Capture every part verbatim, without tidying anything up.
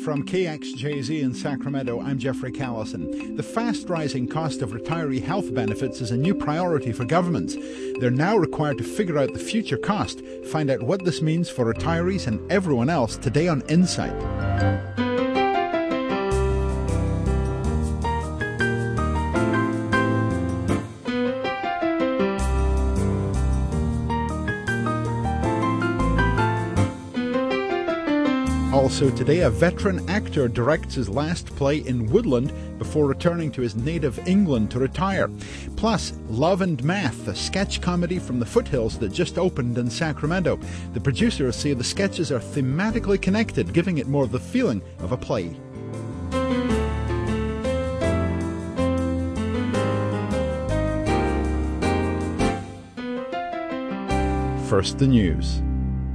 From K X J Z in Sacramento, I'm Jeffrey Callison. The fast-rising cost of retiree health benefits is a new priority for governments. They're now required to figure out the future cost, find out what this means for retirees and everyone else today on Insight. Also today, a veteran actor directs his last play in Woodland before returning to his native England to retire. Plus, Love and Math, a sketch comedy from the foothills that just opened in Sacramento. The producers say the sketches are thematically connected, giving it more the feeling of a play. First, the news.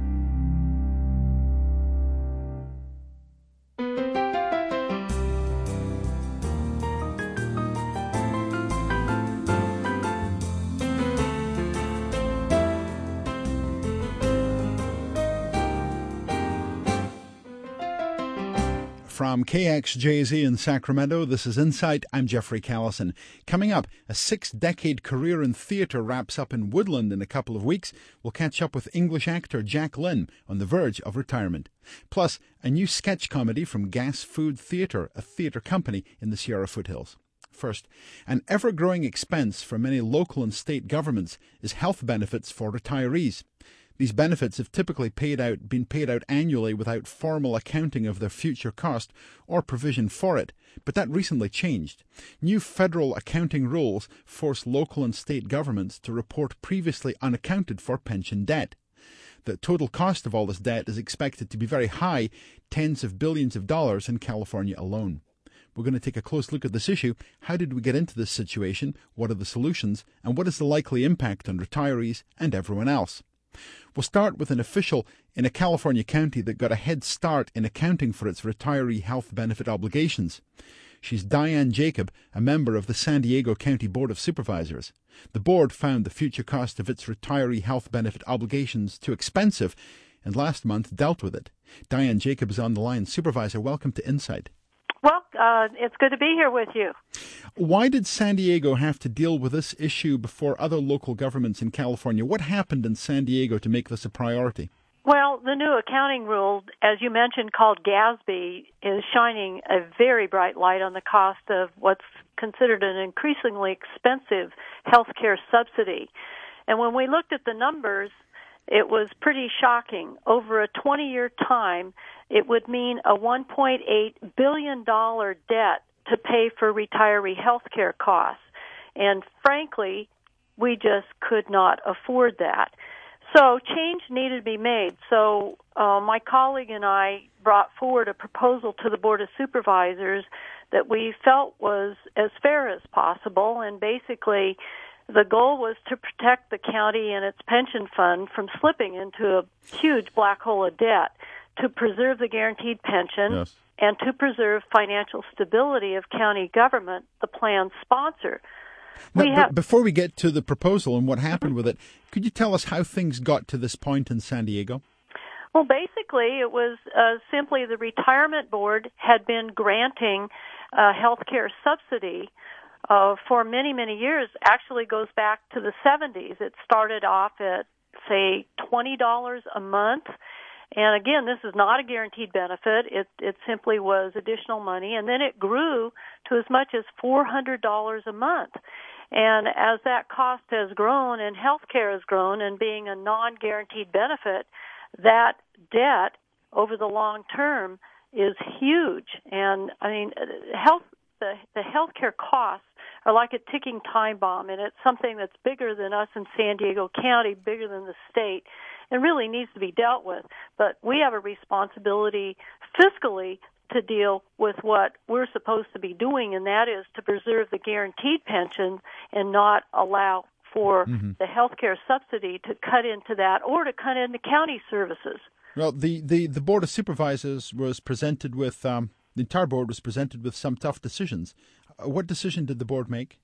From K X J Z in Sacramento, this is Insight. I'm Jeffrey Callison. Coming up, a six-decade career in theatre wraps up in Woodland in a couple of weeks. We'll catch up with English actor Jack Lynn on the verge of retirement. Plus, a new sketch comedy from Gas Food Theatre, a theatre company in the Sierra foothills. First, an ever-growing expense for many local and state governments is health benefits for retirees. These benefits have typically paid out, been paid out annually without formal accounting of their future cost or provision for it, but that recently changed. New federal accounting rules force local and state governments to report previously unaccounted for pension debt. The total cost of all this debt is expected to be very high, tens of billions of dollars in California alone. We're going to take a close look at this issue. How did we get into this situation? What are the solutions? And what is the likely impact on retirees and everyone else? We'll start with an official in a California county that got a head start in accounting for its retiree health benefit obligations. She's Diane Jacob, a member of the San Diego County Board of Supervisors. The board found the future cost of its retiree health benefit obligations too expensive and last month dealt with it. Diane Jacob is on the line. Supervisor, welcome to Insight. Well, uh, it's good to be here with you. Why did San Diego have to deal with this issue before other local governments in California? What happened in San Diego to make this a priority? Well, the new accounting rule, as you mentioned, called GASB, is shining a very bright light on the cost of what's considered an increasingly expensive health care subsidy. And when we looked at the numbers, it was pretty shocking. Over a twenty-year time, it would mean a one point eight billion dollars debt to pay for retiree health care costs. And frankly, we just could not afford that. So change needed to be made. So uh, my colleague and I brought forward a proposal to the Board of Supervisors that we felt was as fair as possible, and basically the goal was to protect the county and its pension fund from slipping into a huge black hole of debt, to preserve the guaranteed pension, yes, and to preserve financial stability of county government, the plan's sponsor. Now, we have, b- before we get to the proposal and what happened with it, could you tell us how things got to this point in San Diego? Well, basically, it was uh, simply the retirement board had been granting uh, health care subsidy Uh, for many, many years. Actually goes back to the seventies. It started off at, say, twenty dollars a month. And again, this is not a guaranteed benefit. It, it simply was additional money. And then it grew to as much as four hundred dollars a month. And as that cost has grown and health care has grown, and being a non-guaranteed benefit, that debt over the long term is huge. And, I mean, health the, the health care costs are like a ticking time bomb, and it's something that's bigger than us in San Diego County, bigger than the state, and really needs to be dealt with. But we have a responsibility fiscally to deal with what we're supposed to be doing, and that is to preserve the guaranteed pension and not allow for mm-hmm. the health care subsidy to cut into that or to cut into county services. Well, the, the, the Board of Supervisors was presented with, um, the entire board was presented with some tough decisions. Uh, what decision did the board make?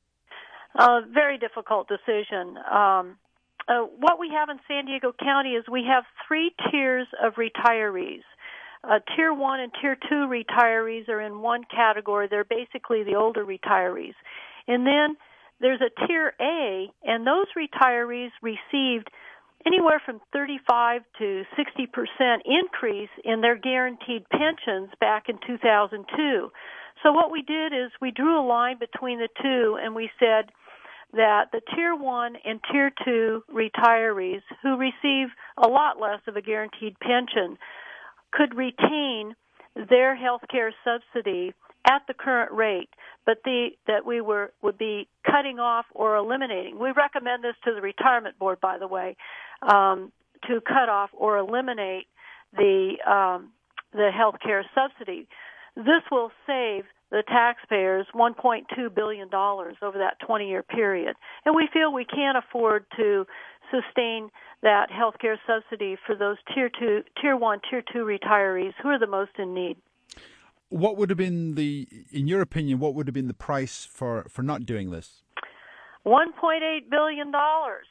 A uh, very difficult decision. Um, uh, what we have in San Diego County is we have three tiers of retirees. Uh, tier one and tier two retirees are in one category. They're basically the older retirees. And then there's a tier A, and those retirees received anywhere from thirty-five to sixty percent increase in their guaranteed pensions back in two thousand two. So what we did is we drew a line between the two, and we said that the tier one and tier two retirees who receive a lot less of a guaranteed pension could retain their health care subsidy at the current rate, but the, that we were would be cutting off or eliminating. We recommend this to the retirement board, by the way, um, to cut off or eliminate the um, the health care subsidy. This will save the taxpayers one point two billion dollars over that twenty-year period, and we feel we can't afford to sustain that health care subsidy for those tier two, tier one, tier two retirees who are the most in need. What would have been the, in your opinion, what would have been the price for, for not doing this? one point eight billion dollars.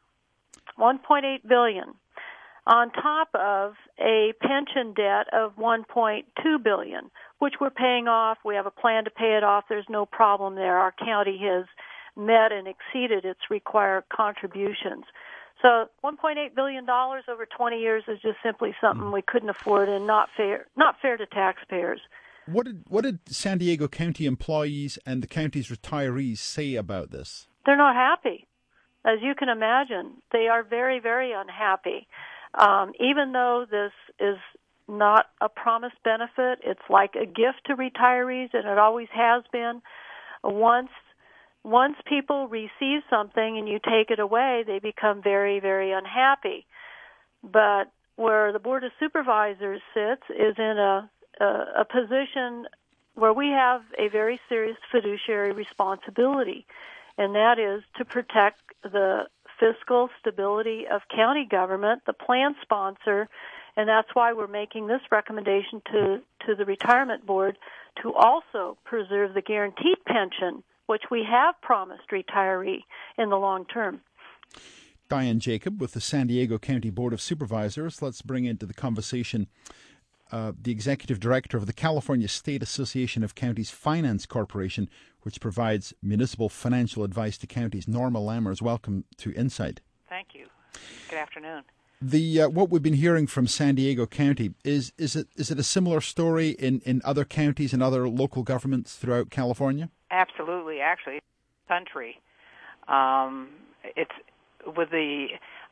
one point eight billion dollars on top of a pension debt of one point two billion dollars, which we're paying off. We have a plan to pay it off. There's no problem there. Our county has met and exceeded its required contributions. So one point eight billion dollars over twenty years is just simply something we couldn't afford and not fair, not fair to taxpayers. What did what did San Diego County employees and the county's retirees say about this? They're not happy. As you can imagine, they are very, very unhappy. Um, even though this is not a promised benefit, it's like a gift to retirees, and it always has been. Once once people receive something and you take it away, they become very, very unhappy. But where the Board of Supervisors sits is in a a, a position where we have a very serious fiduciary responsibility, and that is to protect the fiscal stability of county government, the plan sponsor, and that's why we're making this recommendation to, to the retirement board to also preserve the guaranteed pension, which we have promised retiree in the long term. Diane Jacob with the San Diego County Board of Supervisors. Let's bring into the conversation uh, the Executive Director of the California State Association of Counties Finance Corporation, which provides municipal financial advice to counties. Norma Lammers, welcome to Insight. Thank you. Good afternoon. The uh, what we've been hearing from San Diego County, is is it is it a similar story in, in other counties and other local governments throughout California? Absolutely. Actually, country. Um, it's with the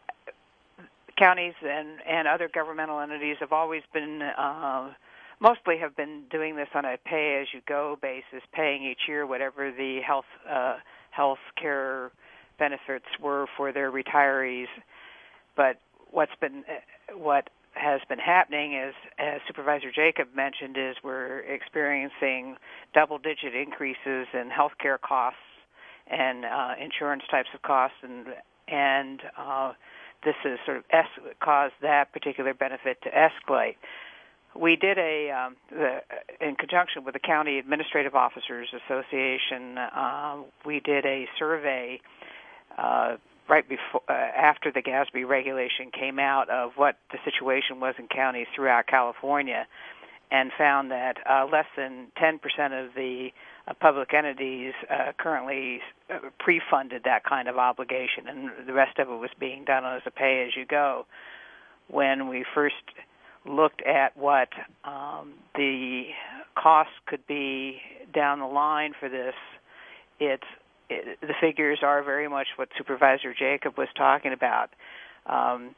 counties and, and other governmental entities have always been, uh, mostly have been doing this on a pay-as-you-go basis, paying each year whatever the health uh, health care benefits were for their retirees. But what's been what has been happening is, as Supervisor Jacob mentioned, is we're experiencing double-digit increases in health care costs and uh, insurance types of costs, and and uh, this has sort of es- caused that particular benefit to escalate. We did a, um, the, in conjunction with the County Administrative Officers Association, uh, we did a survey uh, right before, uh, after the GASB regulation came out of what the situation was in counties throughout California, and found that uh, less than ten percent of the uh, public entities uh, currently uh, pre-funded that kind of obligation, and the rest of it was being done as a pay-as-you-go. When we first looked at what um, the costs could be down the line for this, it's it, the figures are very much what Supervisor Jacob was talking about. Um,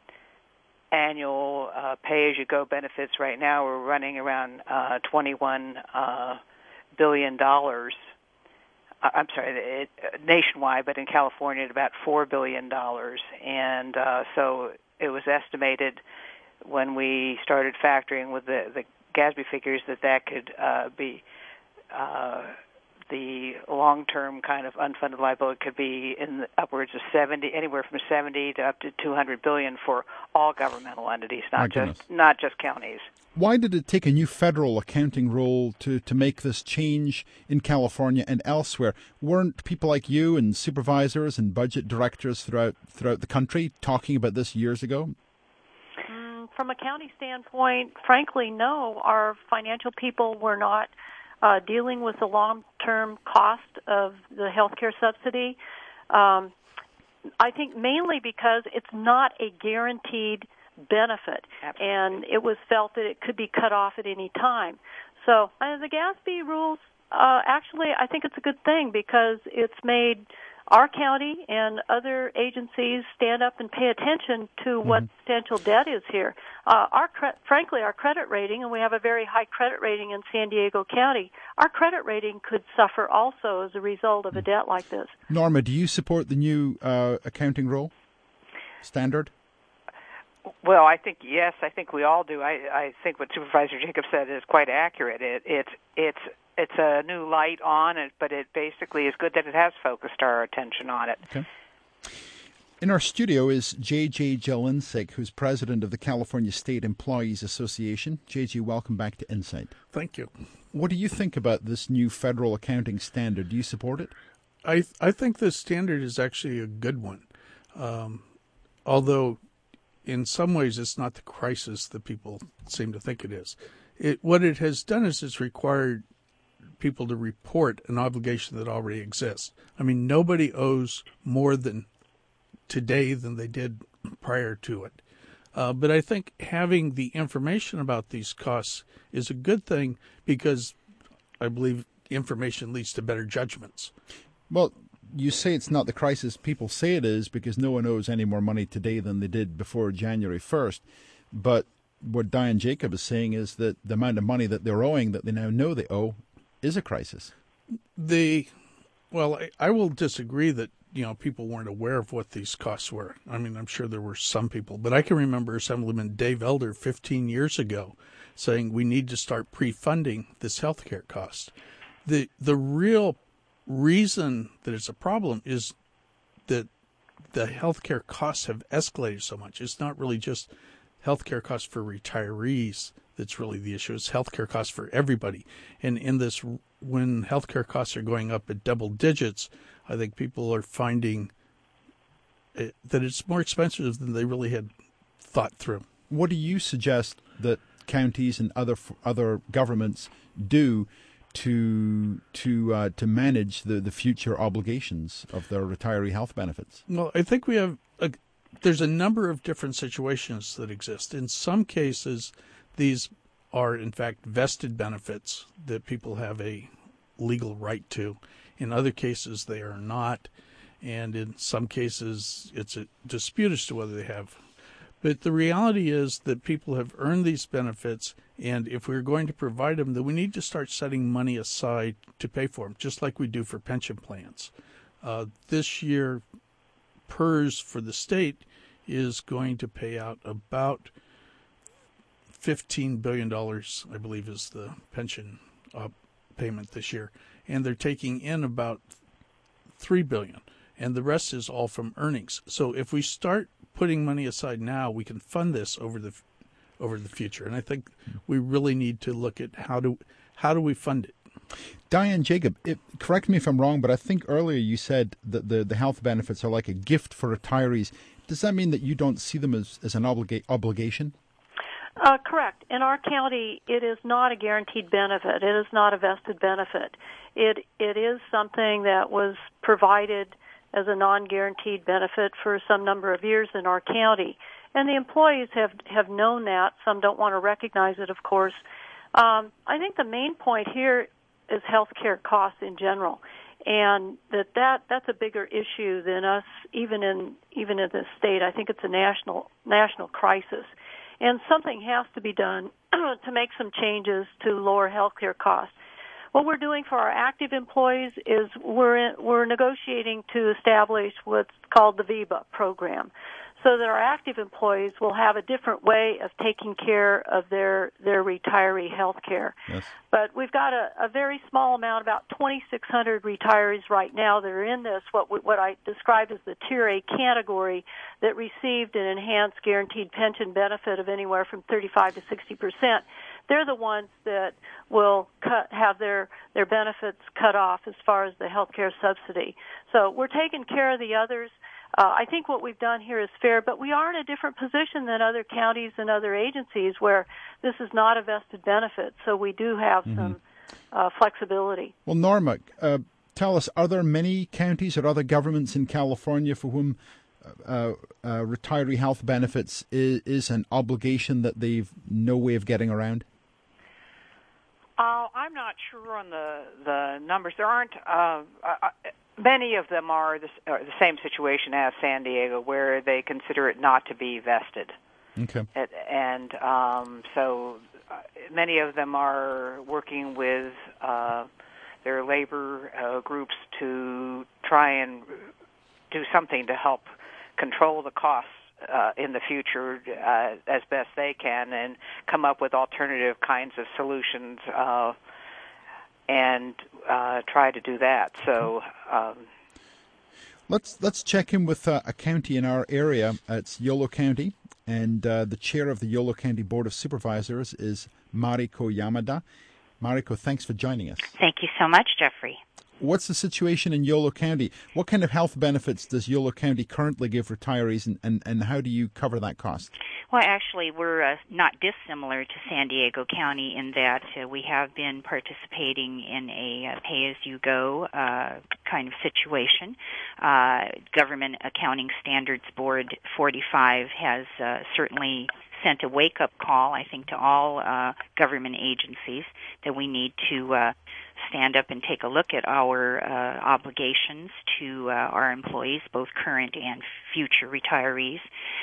annual uh, pay-as-you-go benefits right now are running around uh, twenty-one uh, billion dollars. Uh, I'm sorry, it, uh, nationwide, but in California, at about four billion dollars. And uh, so it was estimated when we started factoring with the, the GASB figures that that could uh, be uh, the long-term kind of unfunded liability could be in the upwards of seventy, anywhere from seventy to up to two hundred billion for all governmental entities, not just not just counties. Why did it take a new federal accounting rule to, to make this change in California and elsewhere? Weren't people like you and supervisors and budget directors throughout throughout the country talking about this years ago? from a county standpoint, frankly, no, our financial people were not uh, dealing with the long-term cost of the health care subsidy. Um, I think mainly because it's not a guaranteed benefit, Absolutely. and it was felt that it could be cut off at any time. So uh, the GASB rules, uh, actually, I think it's a good thing because it's made our county and other agencies stand up and pay attention to mm-hmm. what potential debt is here. Uh, our cre- frankly, our credit rating, and we have a very high credit rating in San Diego County, our credit rating could suffer also as a result of a debt like this. Norma, do you support the new uh, accounting rule standard? Well, I think yes. I think we all do. I, I think what Supervisor Jacobs said is quite accurate. It, it's it's it's a new light on it, but it basically is good that it has focused our attention on it. Okay. In our studio is J J Jelinczyk, who's president of the California State Employees Association. J J, welcome back to Insight. Thank you. What do you think about this new federal accounting standard? Do you support it? I I think this standard is actually a good one, um, although in some ways it's not the crisis that people seem to think it is. It what it has done is it's required people to report an obligation that already exists. I mean, nobody owes more than today than they did prior to it. Uh, but I think having the information about these costs is a good thing because I believe information leads to better judgments. Well, you say it's not the crisis. People say it is because no one owes any more money today than they did before January first. But what Diane Jacob is saying is that the amount of money that they're owing, that they now know they owe, is a crisis. The well, I, I will disagree that you know people weren't aware of what these costs were. I mean, I'm sure there were some people, but I can remember Assemblyman Dave Elder fifteen years ago saying we need to start pre-funding this health care cost. The the real reason that it's a problem is that the healthcare costs have escalated so much. It's not really just healthcare costs for retirees that's really the issue. It's healthcare costs for everybody. And in this, when healthcare costs are going up at double digits, I think people are finding it, that it's more expensive than they really had thought through. What do you suggest that counties and other other governments do to to uh, to manage the, the future obligations of their retiree health benefits? Well, I think we have a, there's a number of different situations that exist. In some cases, these are in fact vested benefits that people have a legal right to. In other cases, they are not, and in some cases, it's a dispute as to whether they have. But the reality is that people have earned these benefits, and if we're going to provide them, then we need to start setting money aside to pay for them, just like we do for pension plans. Uh, this year, P E R S for the state is going to pay out about fifteen billion dollars, I believe, is the pension uh, payment this year. And they're taking in about three billion dollars, and the rest is all from earnings. So if we start putting money aside now, we can fund this over the over the future. And I think we really need to look at how do how do we fund it. Diane Jacob, it, correct me if I'm wrong, but I think earlier you said that the, the health benefits are like a gift for retirees. Does that mean that you don't see them as, as an obliga- obligation? Uh, correct. In our county, it is not a guaranteed benefit. It is not a vested benefit. It it is something that was provided as a non-guaranteed benefit for some number of years in our county. And the employees have, have known that. Some don't want to recognize it, of course. Um, I think the main point here is health care costs in general, and that, that that's a bigger issue than us, even in even in this state. I think it's a national national crisis, and something has to be done to make some changes to lower health care costs. What we're doing for our active employees is we're in, we're negotiating to establish what's called the V B A program, so that our active employees will have a different way of taking care of their, their retiree health care. Yes. But we've got a, a very small amount, about twenty-six hundred retirees right now that are in this, what we, what I described as the Tier A category, that received an enhanced guaranteed pension benefit of anywhere from thirty-five to sixty percent. They're the ones that will cut, have their, their benefits cut off as far as the health care subsidy. So we're taking care of the others. Uh, I think what we've done here is fair, but we are in a different position than other counties and other agencies where this is not a vested benefit, so we do have mm-hmm. some uh, flexibility. Well, Norma, uh, tell us, are there many counties or other governments in California for whom uh, uh, retiree health benefits is, is an obligation that they've no way of getting around? Uh, I'm not sure on the, the numbers. There aren't... Uh, uh, Many of them are the, are the same situation as San Diego, where they consider it not to be vested. Okay. And, and um, so uh, many of them are working with uh, their labor uh, groups to try and do something to help control the costs uh, in the future uh, as best they can and come up with alternative kinds of solutions uh and uh, try to do that. So um, let's let's check in with uh, a county in our area. Uh, it's Yolo County, and uh, the chair of the Yolo County Board of Supervisors is Mariko Yamada. Mariko, thanks for joining us. Thank you so much, Jeffrey. What's the situation in Yolo County? What kind of health benefits does Yolo County currently give retirees, and, and, and how do you cover that cost? Well, actually, we're uh, not dissimilar to San Diego County in that uh, we have been participating in a uh, pay-as-you-go uh, kind of situation. Uh, Government Accounting Standards Board forty-five has uh, certainly sent a wake-up call, I think, to all uh, government agencies that we need to uh, stand up and take a look at our uh, obligations to uh, our employees, both current and future retirees.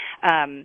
Um,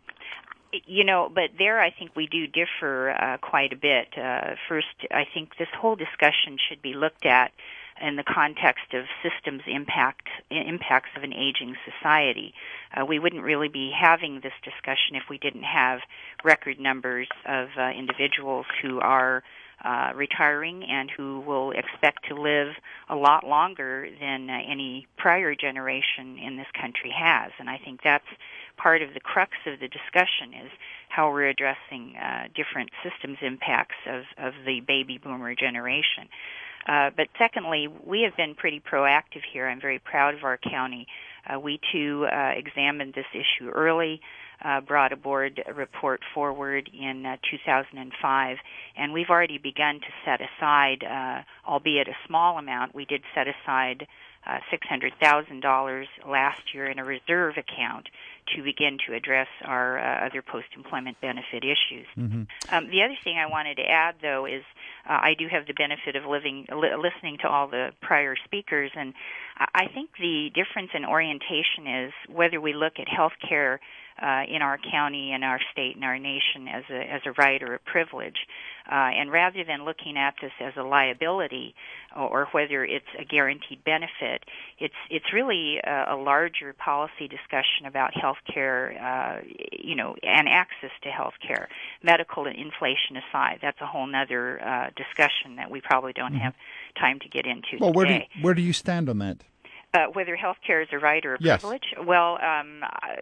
You know, but there I think we do differ uh, quite a bit. Uh, first, I think this whole discussion should be looked at in the context of systems impact impacts of an aging society. Uh, we wouldn't really be having this discussion if we didn't have record numbers of uh, individuals who are uh, retiring and who will expect to live a lot longer than uh, any prior generation in this country has. And I think that's part of the crux of the discussion is how we're addressing uh, different systems impacts of, of the baby boomer generation. Uh, but secondly, we have been pretty proactive here. I'm very proud of our county. Uh, we, too, uh, examined this issue early, uh, brought a board report forward in uh, two thousand five, and we've already begun to set aside, uh, albeit a small amount, we did set aside uh, six hundred thousand dollars last year in a reserve account to begin to address our uh, other post-employment benefit issues. Mm-hmm. Um, the other thing I wanted to add, though, is uh, I do have the benefit of living, li- listening to all the prior speakers, and I think the difference in orientation is whether we look at health care uh, in our county and our state and our nation as a as a right or a privilege, uh, and rather than looking at this as a liability or, or whether it's a guaranteed benefit, it's it's really a, a larger policy discussion about health care, uh, you know, and access to health care. Medical and inflation aside, that's a whole other uh, discussion that we probably don't mm-hmm. have time to get into well, today. Where do, you, where do you stand on that? Uh, whether health care is a right or a yes. privilege? Well, um,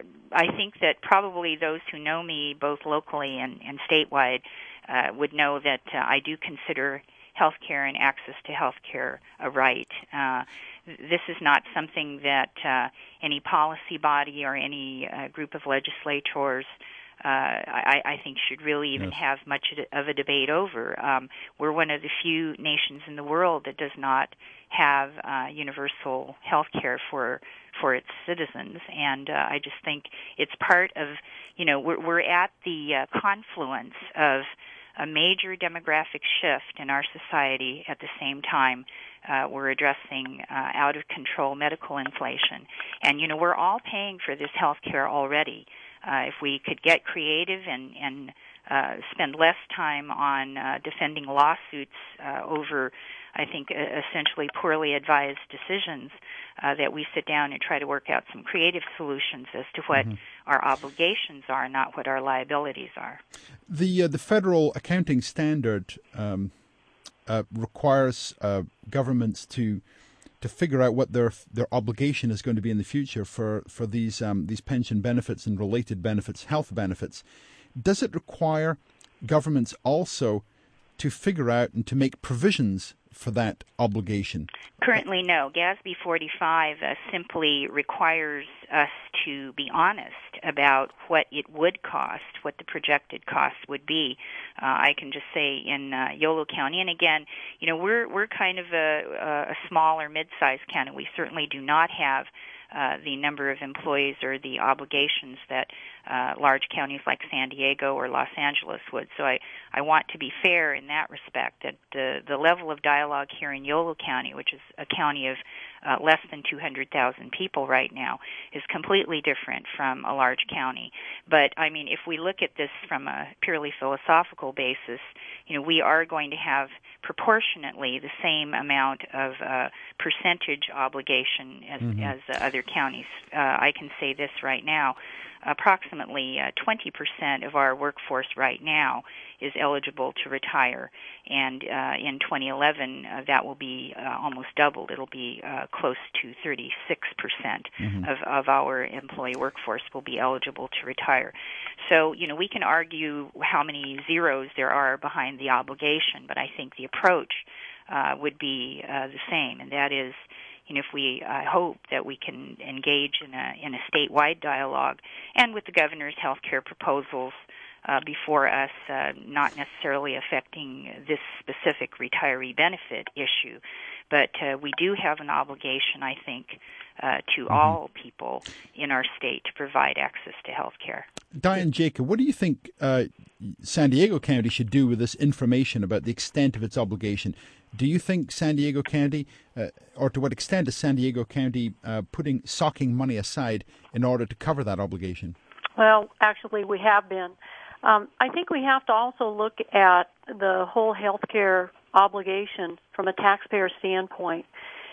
I think that probably those who know me both locally and, and statewide uh, would know that uh, I do consider health care and access to health care a right. Uh, this is not something that uh, any policy body or any uh, group of legislators Uh, I, I think should really even yes. have much of a debate over. Um, we're one of the few nations in the world that does not have uh, universal health care for for its citizens, and uh, I just think it's part of, you know, we're, we're at the uh, confluence of a major demographic shift in our society. At the same time, uh, we're addressing uh, out-of-control medical inflation, and, you know, we're all paying for this health care already. Uh, if we could get creative and, and uh, spend less time on uh, defending lawsuits uh, over, I think, uh, essentially poorly advised decisions, uh, that we sit down and try to work out some creative solutions as to what mm-hmm. our obligations are, not what our liabilities are. The uh, the federal accounting standard um, uh, requires uh, governments to to figure out what their their obligation is going to be in the future for for these um, these pension benefits and related benefits, health benefits. Does it require governments also to figure out and to make provisions for that obligation? Currently, no. G A S B forty-five uh, simply requires us to be honest about what it would cost, what the projected cost would be. Uh, I can just say in uh, Yolo County, and again, you know, we're we're kind of a, a small or mid-sized county. We certainly do not have Uh, the number of employees or the obligations that uh, large counties like San Diego or Los Angeles would. So I, I want to be fair in that respect, that the, the level of dialogue here in Yolo County, which is a county of uh, less than two hundred thousand people right now, is completely different from a large county. But, I mean, if we look at this from a purely philosophical basis, you know, we are going to have proportionately the same amount of uh, percentage obligation as, mm-hmm. as uh, other counties. Uh, I can say this right now. Approximately uh, twenty percent of our workforce right now is eligible to retire, and uh, in twenty eleven uh, that will be uh, almost doubled. It'll be uh, close to thirty-six percent mm-hmm. of, of our employee workforce will be eligible to retire. So, you know, we can argue how many zeros there are behind the obligation, but I think the approach uh, would be uh, the same, and that is, you know, if we uh, hope that we can engage in a in a statewide dialogue and with the governor's health care proposals uh, before us, uh, not necessarily affecting this specific retiree benefit issue, but uh, we do have an obligation, I think, uh, to mm-hmm. all people in our state to provide access to health care. Diane Jacob, what do you think uh, San Diego County should do with this information about the extent of its obligation? Do you think San Diego County, uh, or to what extent is San Diego County uh, putting socking money aside in order to cover that obligation? Well, actually, we have been. Um, I think we have to also look at the whole healthcare obligation from a taxpayer standpoint,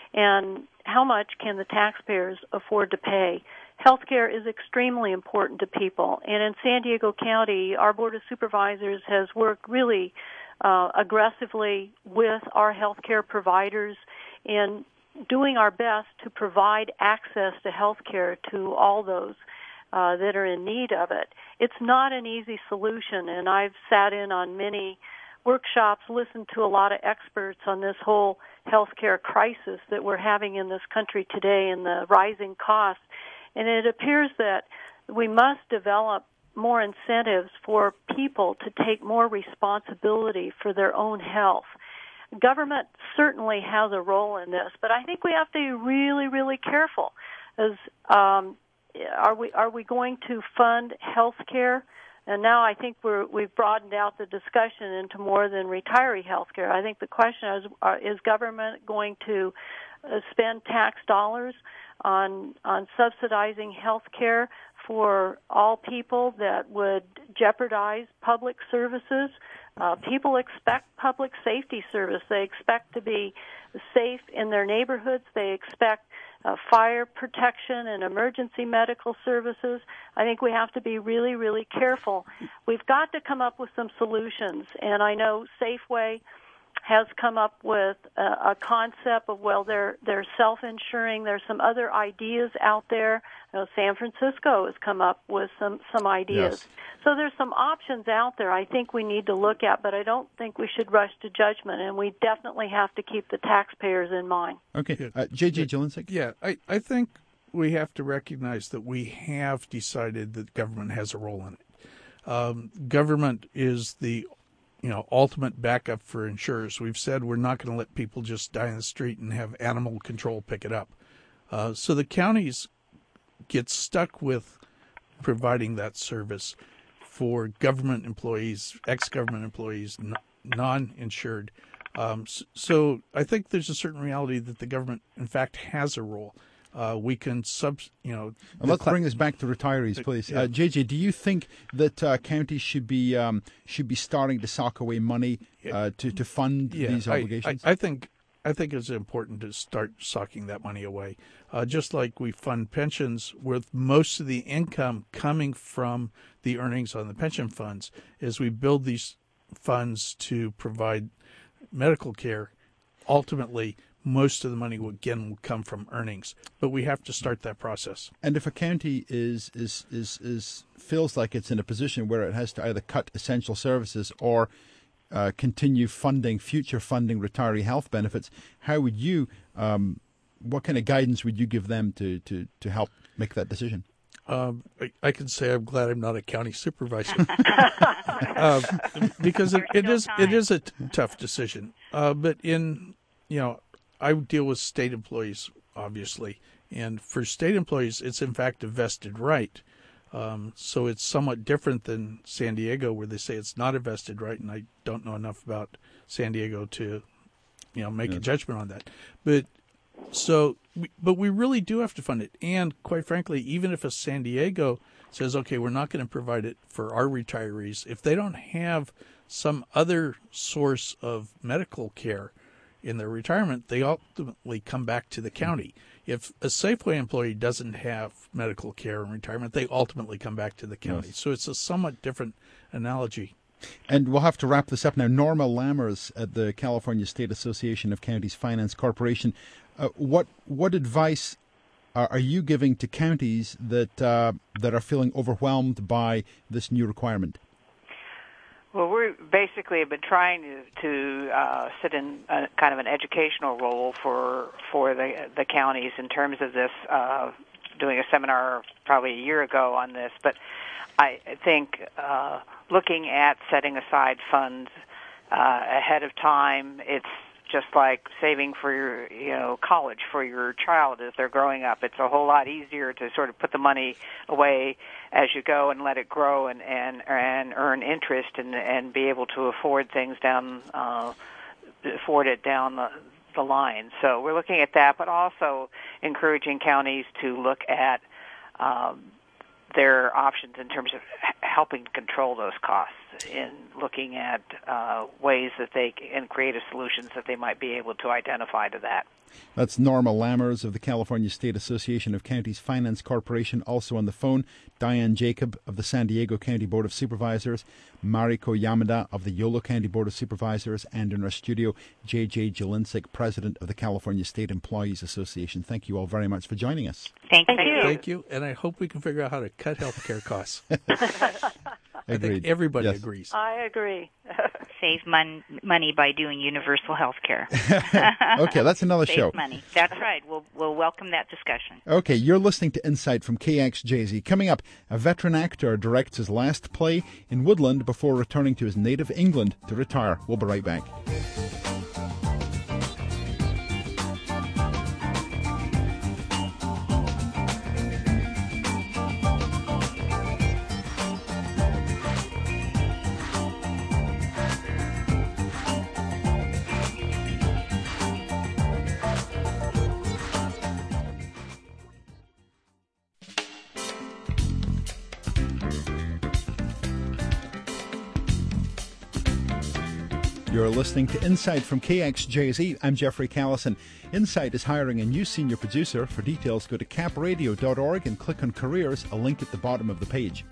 and how much can the taxpayers afford to pay? Healthcare is extremely important to people, and in San Diego County, our Board of Supervisors has worked really Uh, aggressively with our healthcare providers in doing our best to provide access to healthcare to all those uh, that are in need of it. It's not an easy solution, and I've sat in on many workshops, listened to a lot of experts on this whole healthcare crisis that we're having in this country today and the rising costs, and it appears that we must develop more incentives for people to take more responsibility for their own health. Government certainly has a role in this, but I think we have to be really, really careful. As um, are we are we going to fund health care? And now I think we're, we've broadened out the discussion into more than retiree health care. I think the question is, uh, is government going to uh, spend tax dollars on on subsidizing health care for all people that would jeopardize public services? Uh, people expect public safety service. They expect to be safe in their neighborhoods. They expect uh, fire protection and emergency medical services. I think we have to be really, really careful. We've got to come up with some solutions, and I know Safeway has come up with a, a concept of, well, they're they're self-insuring. There's some other ideas out there. You know, San Francisco has come up with some, some ideas. Yes. So there's some options out there I think we need to look at, but I don't think we should rush to judgment, and we definitely have to keep the taxpayers in mind. Okay. Uh, J J Jelinczyk? Yeah, I, I think we have to recognize that we have decided that government has a role in it. Um, government is the you know, ultimate backup for insurers. We've said we're not going to let people just die in the street and have animal control pick it up. Uh, so the counties get stuck with providing that service for government employees, ex-government employees, n- non-insured. Um, so, so I think there's a certain reality that the government, in fact, has a role. Uh, we can sub, you know. Let's cl- bring this back to retirees, please. Yeah. Uh, J J, do you think that uh, counties should be um, should be starting to sock away money uh, to to fund yeah, these obligations? I, I, I think I think it's important to start socking that money away, uh, just like we fund pensions, with most of the income coming from the earnings on the pension funds. As we build these funds to provide medical care, ultimately, most of the money, will, again, will come from earnings. But we have to start that process. And if a county is is is, is feels like it's in a position where it has to either cut essential services or uh, continue funding, future funding retiree health benefits, how would you, um, what kind of guidance would you give them to, to, to help make that decision? Um, I, I can say I'm glad I'm not a county supervisor, uh, because it, it is it is a t- tough decision. Uh, but in you know, I deal with state employees, obviously, and for state employees, it's in fact a vested right. Um, so it's somewhat different than San Diego, where they say it's not a vested right, and I don't know enough about San Diego to, you know, make yeah. a judgment on that. But so, but we really do have to fund it. And quite frankly, even if a San Diego says, okay, we're not going to provide it for our retirees, if they don't have some other source of medical care in their retirement, they ultimately come back to the county. If a Safeway employee doesn't have medical care in retirement, they ultimately come back to the county. Yes. So it's a somewhat different analogy. And we'll have to wrap this up now. Norma Lammers at the California State Association of Counties Finance Corporation. Uh, what what advice are, are you giving to counties that uh, that are feeling overwhelmed by this new requirement? Well, we basically have been trying to, to uh, sit in a, kind of an educational role for for the the counties in terms of this. Uh, doing a seminar probably a year ago on this, but I think uh, looking at setting aside funds uh, ahead of time, it's just like saving for your, you know, college for your child as they're growing up. It's a whole lot easier to sort of put the money away as you go and let it grow and and, and earn interest and and be able to afford things down, uh, afford it down the, the line. So we're looking at that, but also encouraging counties to look at um, their options in terms of helping control those costs in looking at uh, ways that they and creative solutions that they might be able to identify to that. That's Norma Lammers of the California State Association of Counties Finance Corporation. Also on the phone, Diane Jacob of the San Diego County Board of Supervisors, Mariko Yamada of the Yolo County Board of Supervisors, and in our studio, J J Jelinczyk, President of the California State Employees Association. Thank you all very much for joining us. Thank, Thank you. Thank you, and I hope we can figure out how to cut health care costs. I Agreed. think everybody yes. agrees. I agree. Save mon- money by doing universal health care. Okay, that's another Save show. money. That's right. We'll we'll welcome that discussion. Okay, you're listening to Insight from K X J Z. Coming up, a veteran actor directs his last play in Woodland before returning to his native England to retire. We'll be right back. You're listening to Insight from K X J Z. I'm Jeffrey Callison. Insight is hiring a new senior producer. For details, go to cap radio dot org and click on Careers, a link at the bottom of the page.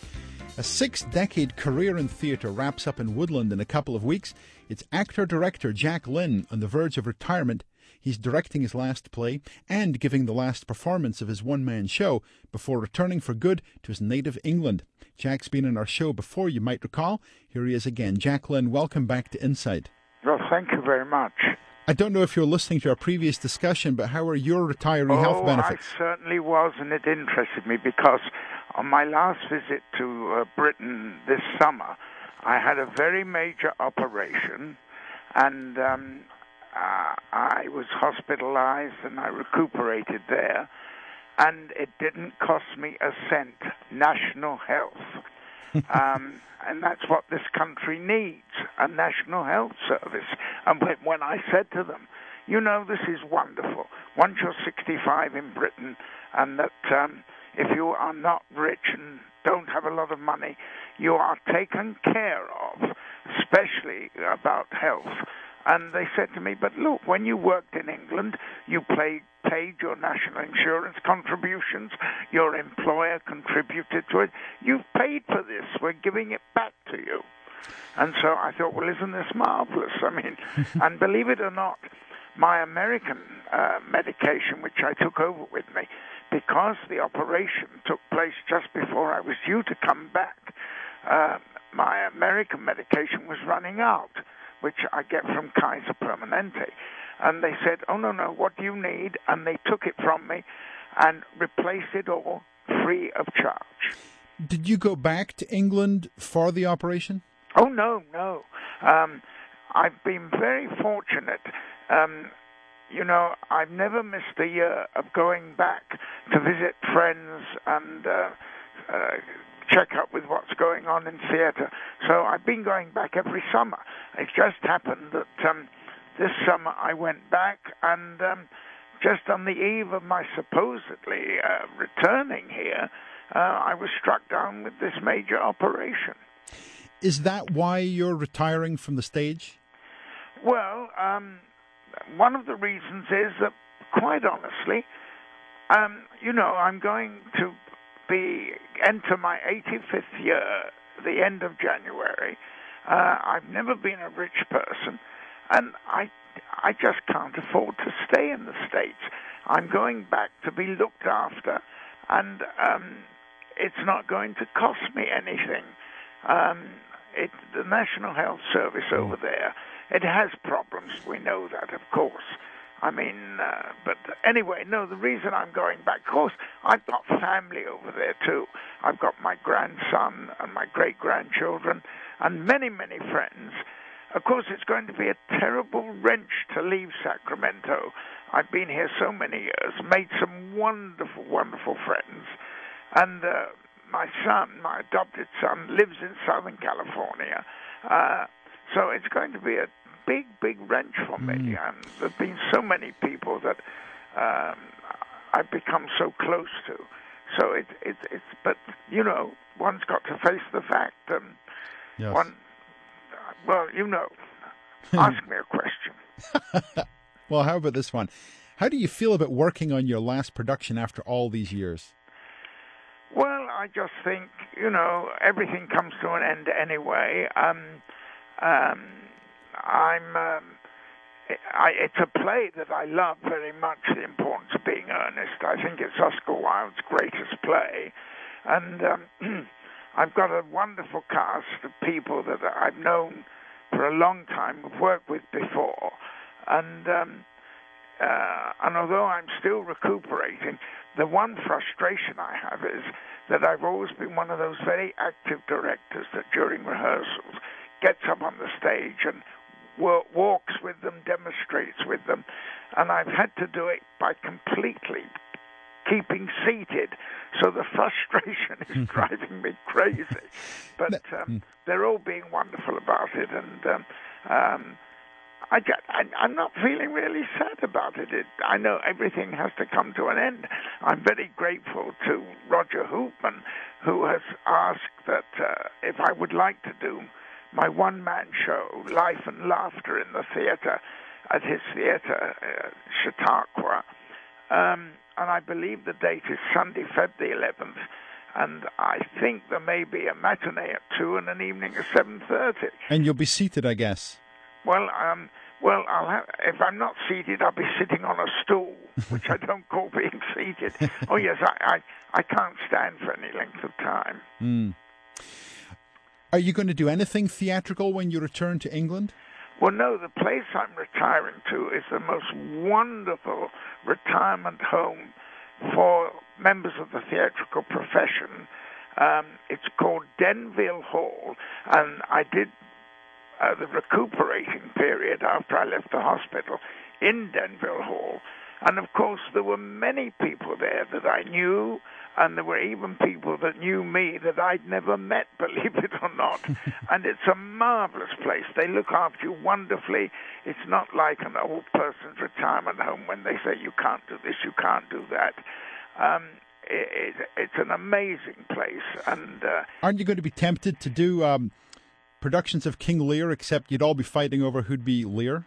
A six-decade career in theatre wraps up in Woodland in a couple of weeks. It's actor-director Jack Lynn on the verge of retirement. He's directing his last play and giving the last performance of his one-man show before returning for good to his native England. Jack's been on our show before, you might recall. Here he is again. Jack Lynn, welcome back to Insight. Well, thank you very much. I don't know if you're listening to our previous discussion, but how are your retiree oh, health benefits? I certainly was, and it interested me because on my last visit to uh, Britain this summer, I had a very major operation, and um, uh, I was hospitalized and I recuperated there, and it didn't cost me a cent. National health. um, and that's what this country needs, a national health service. And when I said to them, you know, this is wonderful. Once you're sixty-five in Britain, and that um, if you are not rich and don't have a lot of money, you are taken care of, especially about health. And they said to me, but look, when you worked in England, you paid, paid your national insurance contributions, your employer contributed to it, you've paid for this, we're giving it back to you. And so I thought, well, isn't this marvelous? I mean, and believe it or not, my American uh, medication, which I took over with me, because the operation took place just before I was due to come back, uh, my American medication was running out, which I get from Kaiser Permanente. And they said, oh, no, no, what do you need? And they took it from me and replaced it all free of charge. Did you go back to England for the operation? Oh, no, no. Um, I've been very fortunate. Um, you know, I've never missed a year of going back to visit friends and uh, uh, check up with what's going on in theatre. So I've been going back every summer. It just happened that um, this summer I went back, and um, just on the eve of my supposedly uh, returning here, uh, I was struck down with this major operation. Is that why you're retiring from the stage? Well, um, one of the reasons is that, quite honestly, um, you know, I'm going to be enter my eighty-fifth year at the end of January. Uh, I've never been a rich person, and I, I just can't afford to stay in the States. I'm going back to be looked after, and um, it's not going to cost me anything. Um, it, the National Health Service over there, it has problems. We know that, of course. I mean, uh, but anyway, no, the reason I'm going back, of course, I've got family over there too. I've got my grandson and my great-grandchildren and many, many friends. Of course, it's going to be a terrible wrench to leave Sacramento. I've been here so many years, made some wonderful, wonderful friends. And uh, my son, my adopted son, lives in Southern California. Uh, so it's going to be a big, big wrench for me. Mm. And there have been so many people that um, I've become so close to. So it, it, it's, but, you know, one's got to face the fact. Um, yes. One, well, you know, ask me a question. Well, how about this one? How do you feel about working on your last production after all these years? Well, I just think, you know, everything comes to an end anyway. Um, um, I'm, um, I, it's a play that I love very much, The Importance of Being Earnest. I think it's Oscar Wilde's greatest play. And um, I've got a wonderful cast of people that I've known for a long time, have worked with before. And, um, uh, and although I'm still recuperating, the one frustration I have is that I've always been one of those very active directors that during rehearsals gets up on the stage and walks with them, demonstrates with them, and I've had to do it by completely keeping seated, so the frustration is driving me crazy. But um, they're all being wonderful about it, and um, um, I, I, I'm not feeling really sad about it. it. I know everything has to come to an end. I'm very grateful to Roger Hoopman, who has asked that uh, if I would like to do my one-man show, Life and Laughter in the Theatre, at his theatre, uh, Chautauqua. Um, and I believe the date is Sunday, February the eleventh. And I think there may be a matinee at two and an evening at seven thirty. And you'll be seated, I guess. Well, um, well, I'll have, if I'm not seated, I'll be sitting on a stool, which I don't call being seated. Oh, yes, I, I, I can't stand for any length of time. Mm. Are you going to do anything theatrical when you return to England? Well, no, the place I'm retiring to is the most wonderful retirement home for members of the theatrical profession. Um, it's called Denville Hall, and I did uh, the recuperating period after I left the hospital in Denville Hall. And, of course, there were many people there that I knew, and there were even people that knew me that I'd never met, believe it or not. And it's a marvelous place. They look after you wonderfully. It's not like an old person's retirement home when they say you can't do this, you can't do that. Um, it, it, it's an amazing place. And uh, aren't you going to be tempted to do um, productions of King Lear, except you'd all be fighting over who'd be Lear?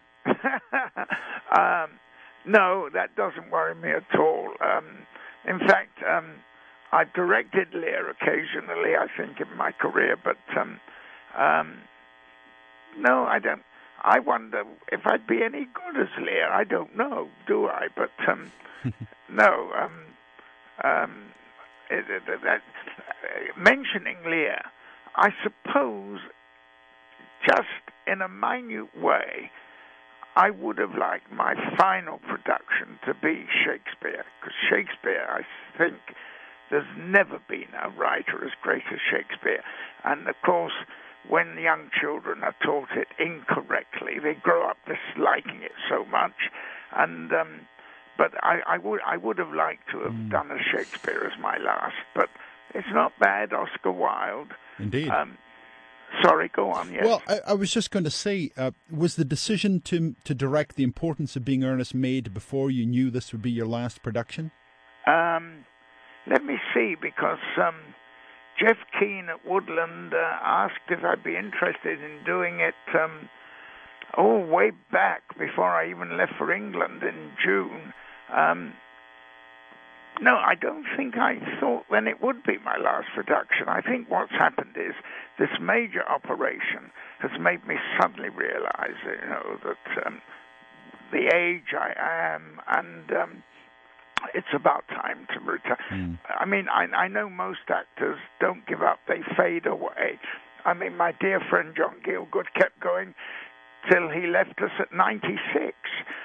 um, no, that doesn't worry me at all. Um, in fact, um, I've directed Lear occasionally, I think, in my career, but um, um, no, I don't. I wonder if I'd be any good as Lear. I don't know, do I? But um, no, um, um, it, it, that, uh, mentioning Lear, I suppose, just in a minute way, I would have liked my final production to be Shakespeare, because Shakespeare, I think, there's never been a writer as great as Shakespeare. And, of course, when young children are taught it incorrectly, they grow up disliking it so much. And um, but I, I would I would have liked to have mm. done a Shakespeare as my last, but it's not bad. Oscar Wilde. Indeed. Um, sorry, go on. Yes. Well, I, I was just going to say, uh, was the decision to to direct The Importance of Being Earnest made before you knew this would be your last production? Um, let me see, because um, Jeff Keane at Woodland uh, asked if I'd be interested in doing it. Um, oh, way back before I even left for England in June. Um, no, I don't think I thought then it would be my last production. I think what's happened is this major operation has made me suddenly realize, you know, that um, the age I am, and um, it's about time to retire. Mm. I mean, I, I know most actors don't give up; they fade away. I mean, my dear friend John Gielgud kept going till he left us at ninety-six.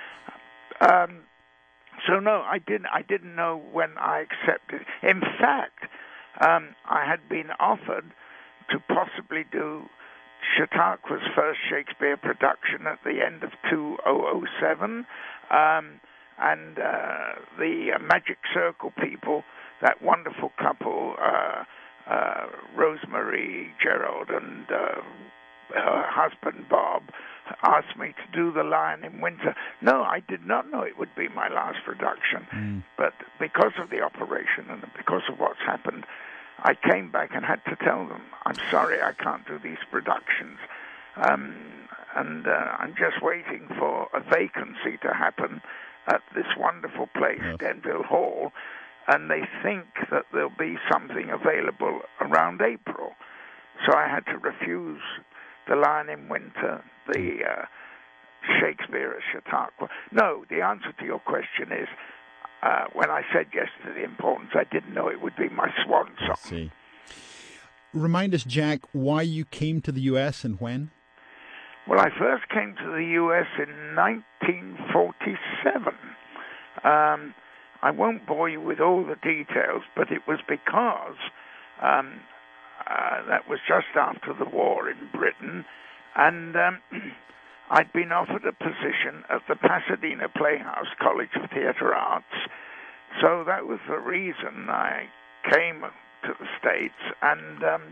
Um, so no, I didn't. I didn't know when I accepted. In fact, um, I had been offered to possibly do Chautauqua's first Shakespeare production at the end of two thousand seven, um, and uh, the uh, Magic Circle people, that wonderful couple, uh, uh, Rosemary Gerald and uh, her husband Bob, asked me to do The Lion in Winter. No, I did not know it would be my last production, mm. but because of the operation and because of what's happened, I came back and had to tell them, I'm sorry, I can't do these productions. Um, and uh, I'm just waiting for a vacancy to happen at this wonderful place, yes. Denville Hall, and they think that there'll be something available around April. So I had to refuse The Lion in Winter, the uh, Shakespeare at Chautauqua. No, the answer to your question is, uh, when I said yes to The Importance, I didn't know it would be my swan song. I see. Remind us, Jack, why you came to the U S and when? Well, I first came to the U S in nineteen forty-seven. Um, I won't bore you with all the details, but it was because um, uh, that was just after the war in Britain, and um, I'd been offered a position at the Pasadena Playhouse College of Theatre Arts, so that was the reason I came to the States, and um,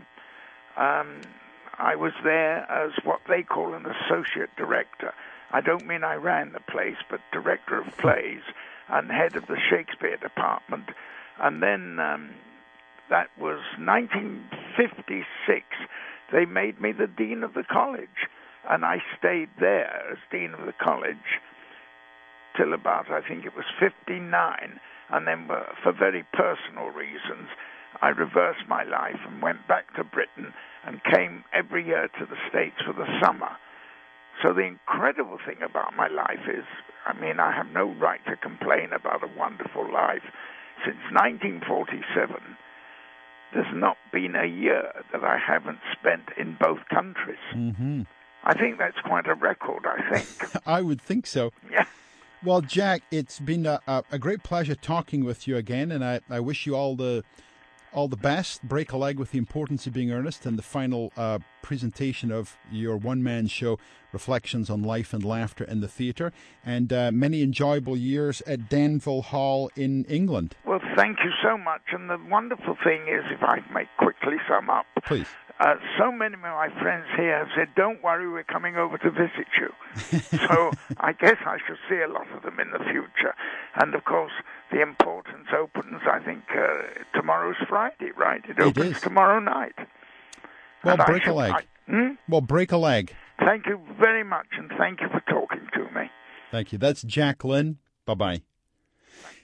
um, I was there as what they call an associate director. I don't mean I ran the place, but director of plays and head of the Shakespeare department. And then um, that was nineteen fifty-six. They made me the dean of the college, and I stayed there as dean of the college till about, I think it was fifty-nine. And then uh, for very personal reasons, I reversed my life and went back to Britain and came every year to the States for the summer. So the incredible thing about my life is, I mean, I have no right to complain about a wonderful life. Since nineteen forty-seven, there's not been a year that I haven't spent in both countries. Mm-hmm. I think that's quite a record, I think. I would think so. Yeah. Well, Jack, it's been a, a great pleasure talking with you again, and I, I wish you all the all the best. Break a leg with The Importance of Being Earnest, and the final uh, presentation of your one-man show, Reflections on Life and Laughter in the Theatre, and uh, many enjoyable years at Denville Hall in England. Well, thank you so much. And the wonderful thing is, if I may quickly sum up, please. Uh, so many of my friends here have said, don't worry, we're coming over to visit you. So I guess I shall see a lot of them in the future. And, of course, The Importance opens, I think, uh, tomorrow's Friday, right? It opens it tomorrow night. Well, and break shall, a leg. I, hmm? Well, break a leg. Thank you very much, and thank you for talking to me. Thank you. That's Jack Lynn. Bye-bye.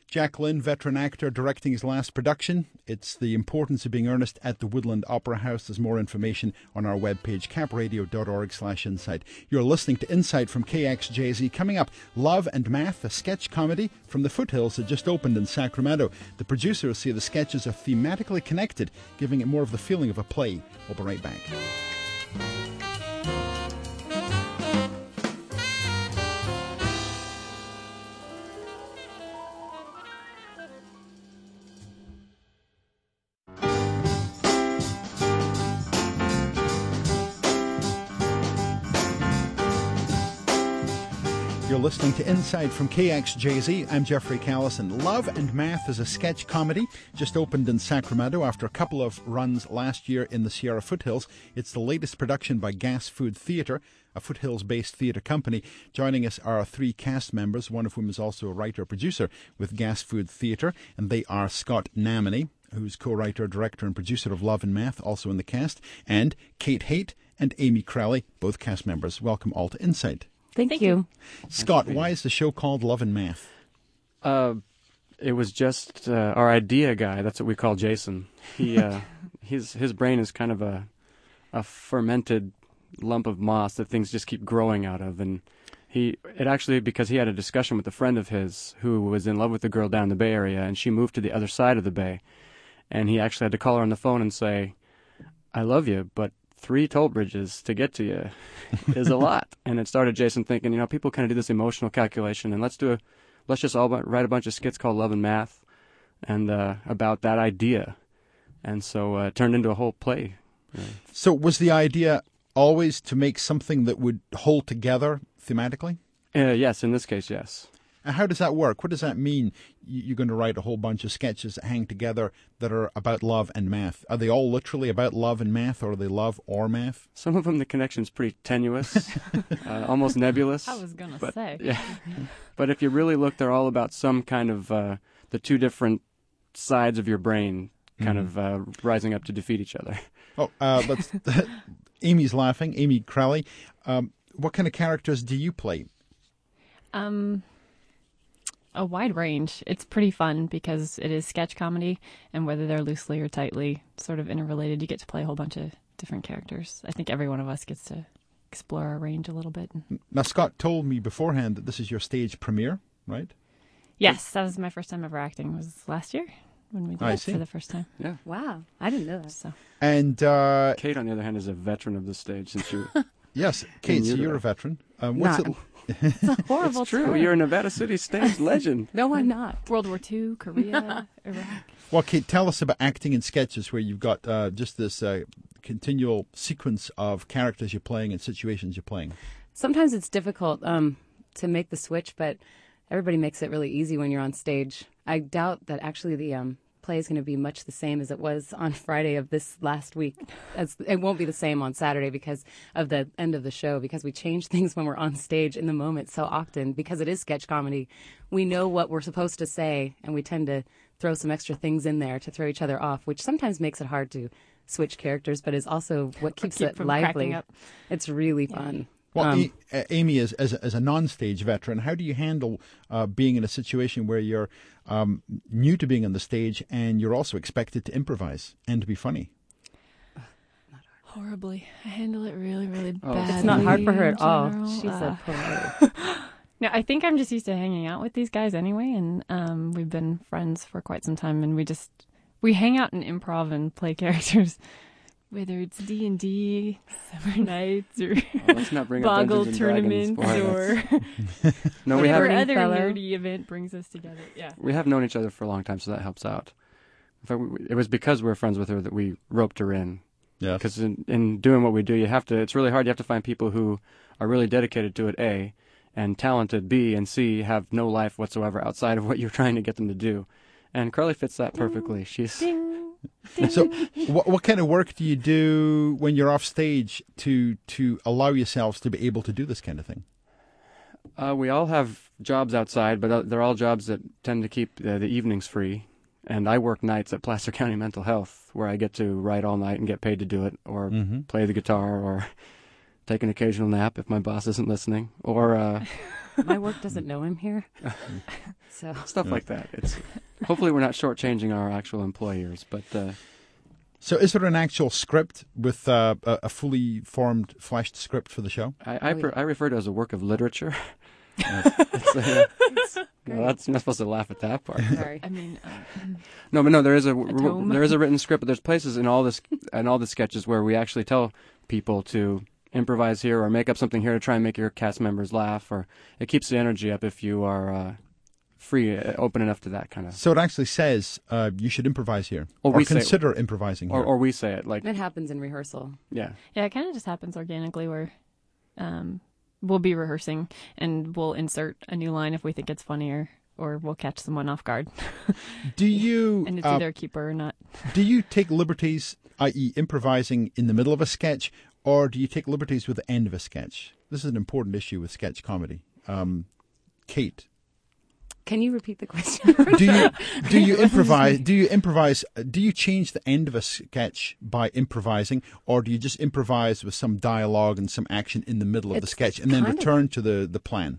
Jack Lynn, veteran actor, directing his last production. It's The Importance of Being Earnest at the Woodland Opera House. There's more information on our webpage, capradio.org slash insight. You're listening to Insight from K X J Z. Coming up, Love and Math, a sketch comedy from the Foothills that just opened in Sacramento. The producers see the sketches are thematically connected, giving it more of the feeling of a play. We'll be right back. You're listening to Insight from K X J Z. I'm Jeffrey Callison. Love and Math is a sketch comedy just opened in Sacramento after a couple of runs last year in the Sierra Foothills. It's the latest production by Gas Food Theatre, a Foothills-based theatre company. Joining us are three cast members, one of whom is also a writer-producer with Gas Food Theatre, and they are Scott Namoney, who's co-writer, director, and producer of Love and Math, also in the cast, and Kate Haight and Amy Crowley, both cast members. Welcome all to Insight. Thank, Thank you. you. Scott, why is the show called Love and Math? Uh, it was just uh, our idea guy. That's what we call Jason. He, uh, his his brain is kind of a a fermented lump of moss that things just keep growing out of. And he it actually because he had a discussion with a friend of his who was in love with a girl down in the Bay Area, and she moved to the other side of the Bay, and he actually had to call her on the phone and say, "I love you, but three toll bridges to get to you is a lot." And it started Jason thinking, you know, people kind of do this emotional calculation, and let's do a, let's just all write a bunch of skits called Love and Math, and uh, about that idea. And so uh, it turned into a whole play. Really. So was the idea always to make something that would hold together thematically? Uh, yes, in this case, yes. And how does that work? What does that mean? You're going to write a whole bunch of sketches that hang together that are about love and math. Are they all literally about love and math, or are they love or math? Some of them, the connection's pretty tenuous, uh, almost nebulous. I was going to say. Yeah. But if you really look, they're all about some kind of uh, the two different sides of your brain kind mm-hmm. of uh, rising up to defeat each other. Oh, uh, let's. Amy's laughing. Amy Crowley. Um, what kind of characters do you play? Um... A wide range. It's pretty fun because it is sketch comedy, and whether they're loosely or tightly sort of interrelated, you get to play a whole bunch of different characters. I think every one of us gets to explore our range a little bit. Now, Scott told me beforehand that this is your stage premiere, right? Yes, that was my first time ever acting. It was last year when we did I it see. for the first time. Yeah. Wow. I didn't know that. So. And uh, Kate, on the other hand, is a veteran of the stage since you. Yes, Kate, so you're a veteran. Um, what's Not. it? It's a horrible It's true. term. You're a Nevada City stage legend. No, I'm not. World War Two, Korea, Iraq. Well, Kate, tell us about acting in sketches where you've got uh, just this uh, continual sequence of characters you're playing and situations you're playing. Sometimes it's difficult um, to make the switch, but everybody makes it really easy when you're on stage. I doubt that actually the um, play is going to be much the same as it was on Friday of this last week. As, it won't be the same on Saturday because of the end of the show, because we change things when we're on stage in the moment so often. Because it is sketch comedy, we know what we're supposed to say, and we tend to throw some extra things in there to throw each other off, which sometimes makes it hard to switch characters, but is also what keeps Keep it from lively. Up. It's really fun. Well, Um, A- Amy, as, as, as a non-stage veteran, how do you handle uh, being in a situation where you're um, new to being on the stage and you're also expected to improvise and to be funny? Horribly. I handle it really, really Oh. badly. It's not hard for her at in all. general. She's Uh, a pro. No, I think I'm just used to hanging out with these guys anyway, and um, we've been friends for quite some time, and we just we hang out and improv and play characters, whether it's D and D, Summer Nights, or Oh, let's not bring up Boggle Dungeons and Dragons. tournaments, Boy, or no, we whatever have other Fellow. nerdy event brings us together. Yeah. we have known each other for a long time, so that helps out. In fact, we- it was because we were friends with her that we roped her in. Yeah. Because in, in doing what we do, you have to. It's really hard. You have to find people who are really dedicated to it. A, and talented. B, and C, have no life whatsoever outside of what you're trying to get them to do. And Curly fits that perfectly. She's Ding, ding. So, what, what kind of work do you do when you're off stage to to allow yourselves to be able to do this kind of thing? Uh, we all have jobs outside, but uh, they're all jobs that tend to keep uh, the evenings free. And I work nights at Placer County Mental Health, where I get to write all night and get paid to do it, or Mhm. play the guitar, or take an occasional nap if my boss isn't listening, or uh, My work doesn't know I'm here. So stuff like that. It's hopefully we're not shortchanging our actual employers, but. Uh, So is there an actual script with uh, a, a fully formed, fleshed script for the show? I I, Oh, per, yeah. I refer to it as a work of literature. It's, uh, well, that's, you're not supposed to laugh at that part. sorry. I mean, um, No, but no, there is a, A tome. there is a written script, but there's places in all this in all the sketches where we actually tell people to improvise here or make up something here to try and make your cast members laugh, or it keeps the energy up if you are uh, free, uh, open enough to that kind of. So it actually says uh, you should improvise here, Or or we say- consider improvising here. Or, or we say it like, It happens in rehearsal. yeah. yeah, it kind of just happens organically where um, we'll be rehearsing and we'll insert a new line if we think it's funnier, or we'll catch someone off guard. do you And it's uh, either a keeper or not. do you take liberties, that is, improvising in the middle of a sketch, or do you take liberties with the end of a sketch? This is an important issue with sketch comedy. Um, Kate, Can you repeat the question? do you do you improvise? Do you improvise? Do you change the end of a sketch by improvising, or do you just improvise with some dialogue and some action in the middle of the It's sketch and then kind of- return to the, the plan?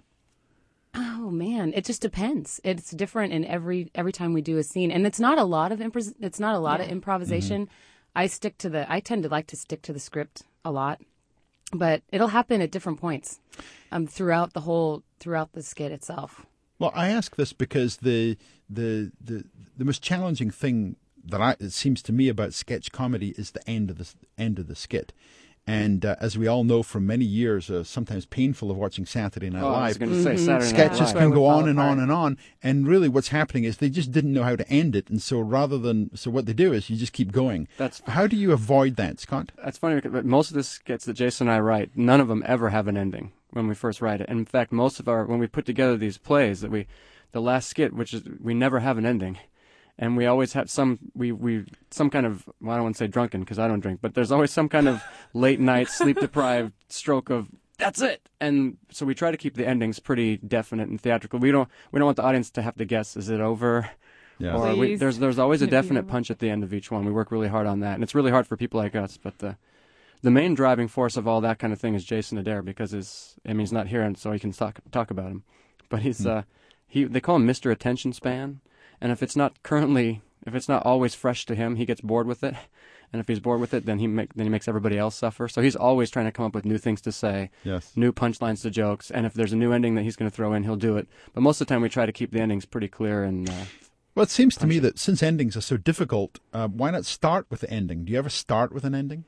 Oh man, it just depends. It's different in every every time we do a scene, and it's not a lot of impro- It's not a lot of improvisation. I stick to the. I tend to like to stick to the script a lot, but it'll happen at different points, um, throughout the whole throughout the skit itself. Well, I ask this because the the the the most challenging thing that I, it seems to me about sketch comedy is the end of the end of the skit. And uh, as we all know from many years, uh, sometimes painful of watching Saturday Night Oh, I Live, was going to say Mhm. Saturday Night sketches Live. Where can it go would on fall and on apart. and on. And really what's happening is they just didn't know how to end it. And so rather than, so what they do is you just keep going. That's How do you avoid that, Scott? That's funny, because most of the skits that Jason and I write, none of them ever have an ending when we first write it. And in fact, most of our, when we put together these plays, that we, the last skit, which is, we never have an ending. And we always have some, we, we, some kind of, well, I don't want to say drunken, because I don't drink, but there's always some kind of late night, sleep deprived stroke of, that's it. And so we try to keep the endings pretty definite and theatrical. We don't, we don't want the audience to have to guess, is it over? Yeah. Or we, Please. there's there's always a Can't be definite over. punch at the end of each one. We work really hard on that, and it's really hard for people like us. But the the main driving force of all that kind of thing is Jason Adair, because his I mean he's not here, and so he can talk talk about him. But he's Hmm. uh he they call him Mister Attention Span, and if it's not currently if it's not always fresh to him, he gets bored with it. And if he's bored with it, then he make then he makes everybody else suffer. So he's always trying to come up with new things to say, Yes. new punchlines to jokes, and if there's a new ending that he's going to throw in, he'll do it. But most of the time, we try to keep the endings pretty clear and. Uh, Well, it seems to me that since endings are so difficult, uh, why not start with the ending? Do you ever start with an ending?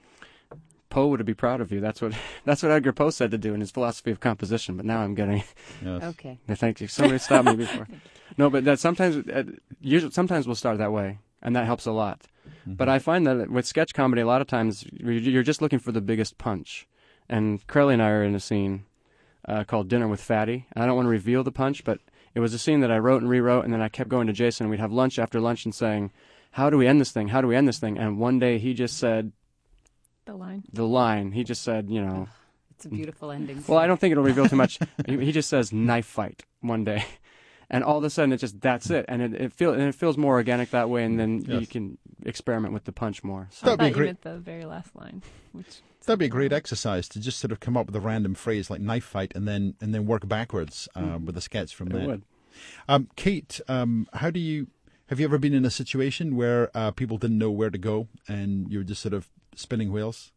Poe would be proud of you. That's what that's what Edgar Poe said to do in his philosophy of composition. But now I'm getting. Yes. Okay. No, thank you. Somebody stopped me before. No, but that sometimes, uh, usually, sometimes we'll start that way, and that helps a lot. Mm-hmm. But I find that with sketch comedy, a lot of times you're just looking for the biggest punch. And Crowley and I are in a scene uh, called Dinner with Fatty. And I don't want to reveal the punch, but it was a scene that I wrote and rewrote, and then I kept going to Jason, and we'd have lunch after lunch and saying, "How do we end this thing? How do we end this thing?" And one day he just said The line. the line. He just said, you know. It's a beautiful ending. Well, I don't think it'll reveal too much. he, he just says knife fight one day, and all of a sudden it just that's it, and it, it feels and it feels more organic that way, and then Yes. you can experiment with the punch more. So. I That'd be thought you great. meant the very last line, which That'd be a great exercise to just sort of come up with a random phrase like knife fight and then and then work backwards uh, with a sketch from It there. would. Um, Kate, um, how do you have you ever been in a situation where uh, people didn't know where to go and you were just sort of spinning wheels?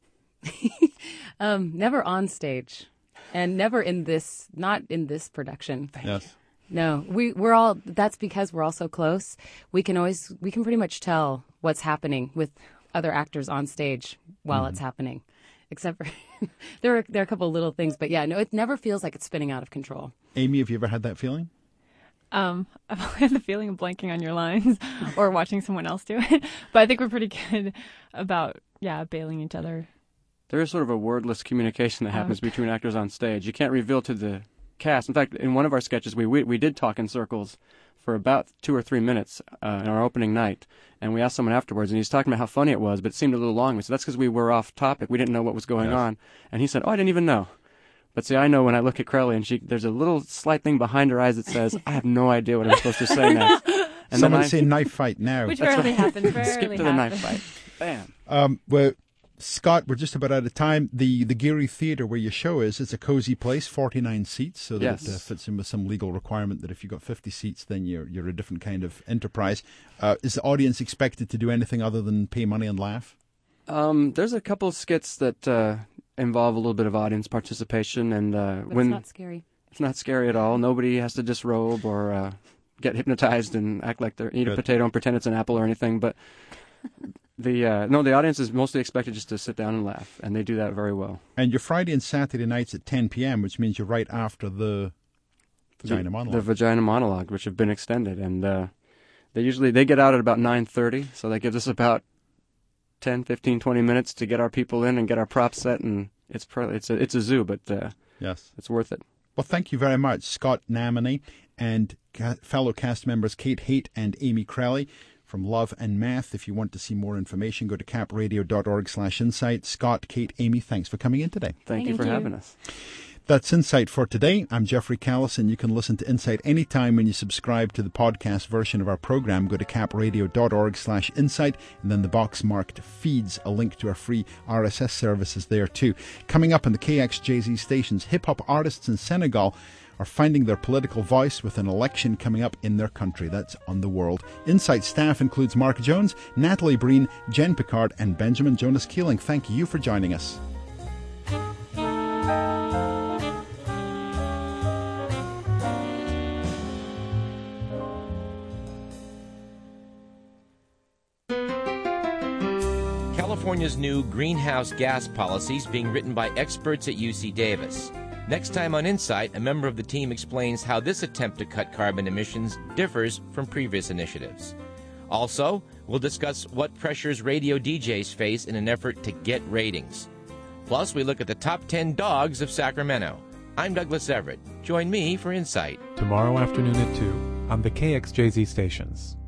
Um, never on stage, and never in this. Not in this production. Yes. No, we we're all. That's because we're all so close. We can always we can pretty much tell what's happening with other actors on stage while it's happening, except for there are there are a couple of little things, but yeah, no, it never feels like it's spinning out of control. Amy, have you ever had that feeling? Um, I've had the feeling of blanking on your lines or watching someone else do it, but I think we're pretty good about, yeah, bailing each other. There is sort of a wordless communication that happens Out. between actors on stage. You can't reveal to the cast. In fact, in one of our sketches, we we, we did talk in circles for about two or three minutes uh, in our opening night, and we asked someone afterwards, and he was talking about how funny it was, but it seemed a little long. We said, that's because we were off topic. We didn't know what was going Yes. on. And he said, oh, I didn't even know. But see, I know when I look at Crowley, and she there's a little slight thing behind her eyes that says, I have no idea what I'm supposed to say next. And Someone then I say knife fight now. Which That's rarely right. happens, rarely skip to the knife happens. fight. Bam. Um, well, Scott, we're just about out of time. The the Geary Theatre where your show is, it's a cozy place, forty-nine seats, so that Yes. it uh, fits in with some legal requirement that if you've got fifty seats, then you're you're a different kind of enterprise. Uh, is the audience expected to do anything other than pay money and laugh? Um, there's a couple of skits that uh, involve a little bit of audience participation, and uh, But when it's not scary. it's not scary at all. Nobody has to disrobe or uh, get hypnotized and act like they're eat Good. a potato and pretend it's an apple or anything. But the uh, no, the audience is mostly expected just to sit down and laugh, and they do that very well. And your Friday and Saturday nights at ten p.m., which means you're right after the vagina the, monologue. The vagina monologue, which have been extended, and uh, they usually they get out at about nine thirty, so that gives us about ten, fifteen, twenty minutes to get our people in and get our props set, and it's pro- it's a it's a zoo, but uh, yes, it's worth it. Well, thank you very much, Scott Namoney, and ca- fellow cast members Kate Haight and Amy Crowley from Love and Math. If you want to see more information, go to capradio.org slash insight. Scott, Kate, Amy, thanks for coming in today. Thank, Thank you for you. having us. That's Insight for today. I'm Jeffrey Callison. You can listen to Insight anytime when you subscribe to the podcast version of our program. Go to capradio.org slash insight, and then the box marked feeds, a link to our free R S S services there too. Coming up on the K X J Z stations, hip-hop artists in Senegal are finding their political voice with an election coming up in their country. That's on The World. Insight staff includes Mark Jones, Natalie Breen, Jen Picard, and Benjamin Jonas Keeling. Thank you for joining us. California's new greenhouse gas policy is being written by experts at U C Davis. Next time on Insight, a member of the team explains how this attempt to cut carbon emissions differs from previous initiatives. Also, we'll discuss what pressures radio D Js face in an effort to get ratings. Plus, we look at the top ten dogs of Sacramento. I'm Douglas Everett. Join me for Insight. Tomorrow afternoon at two on the K X J Z stations.